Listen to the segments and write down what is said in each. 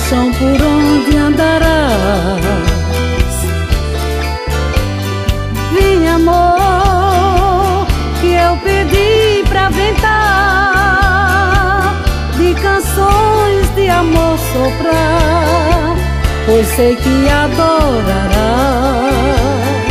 chão por onde andarás. Vem, amor, que eu pedi pra ventar, de canções de amor soprar, pois sei que adorarás.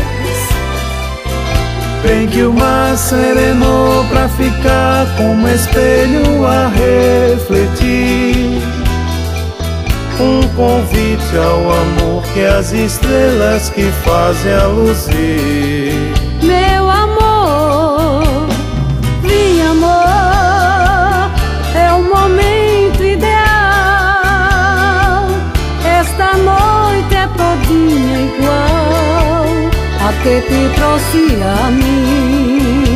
Vem que o mar serenou pra ficar como espelho a refletir, um convite ao amor que as estrelas que fazem a luzir. Meu amor, vem, amor, é o momento ideal. Esta noite é todinha igual a que te trouxe a mim.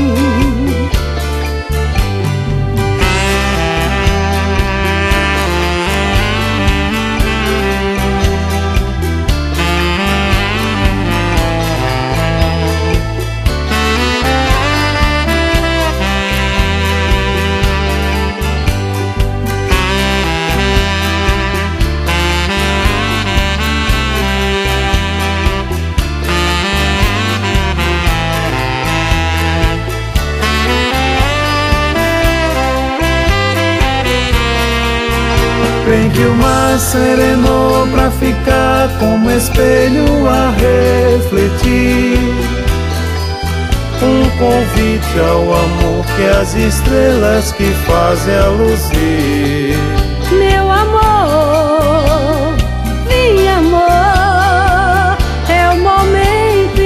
Vem que o mar serenou pra ficar como espelho a refletir, um convite ao amor que as estrelas que fazem a luzir. Meu amor, vem, amor, é o momento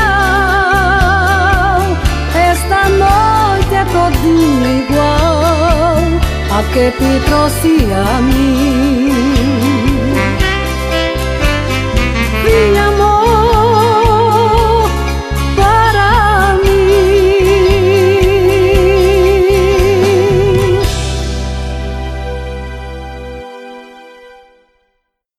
ideal. Esta noite é todinha igual a que te trouxe a mim. Vem, amor.